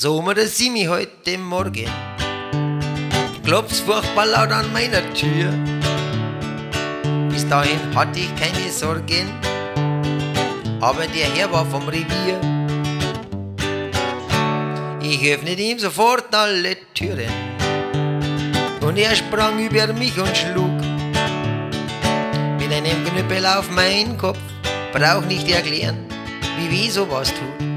So mir der Simi heute Morgen. Klopft's furchtbar laut an meiner Tür. Bis dahin hatte ich keine Sorgen, aber der Herr war vom Revier. Ich öffnete ihm sofort alle Türen und er sprang über mich und schlug mit einem Knüppel auf meinen Kopf. Brauch nicht erklären, wie weh sowas tut.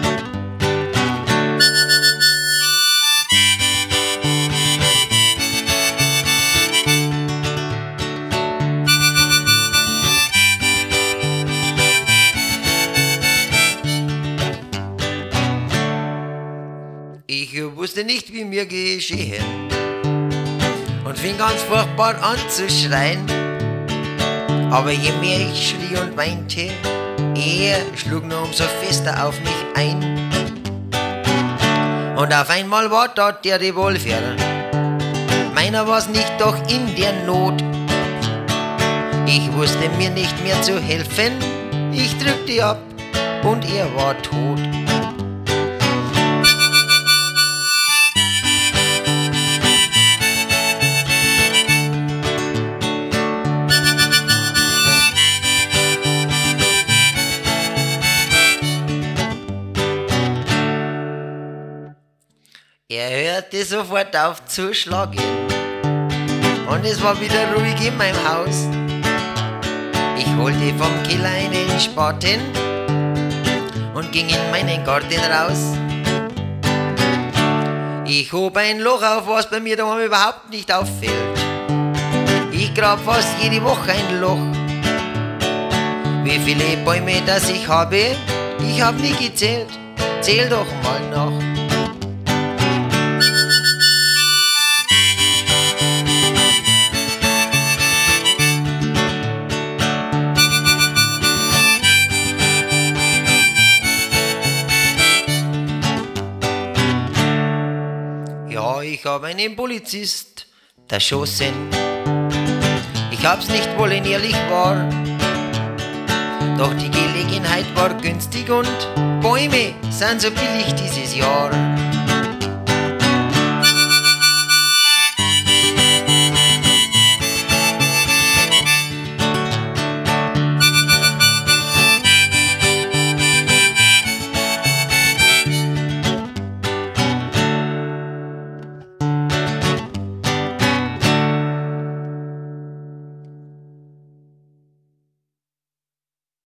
Ich wusste nicht, wie mir geschehen und fing ganz furchtbar an zu schreien. Aber je mehr ich schrie und weinte, er schlug nur umso fester auf mich ein. Und auf einmal war dort der Revolver. Meiner war's nicht, doch in der Not. Ich wusste mir nicht mehr zu helfen. Ich drückte ab und er war tot. Er hörte sofort auf zu schlagen und es war wieder ruhig in meinem Haus. Ich holte vom Keller einen Spaten und ging in meinen Garten raus. Ich hob ein Loch auf, was bei mir daheim überhaupt nicht auffällt. Ich grab fast jede Woche ein Loch. Wie viele Bäume das ich habe, ich hab nie gezählt. Zähl doch mal nach. Ja, ich hab einen Polizist erschossen. Ich hab's nicht wollen, ehrlich war. Doch die Gelegenheit war günstig und Bäume sind so billig dieses Jahr.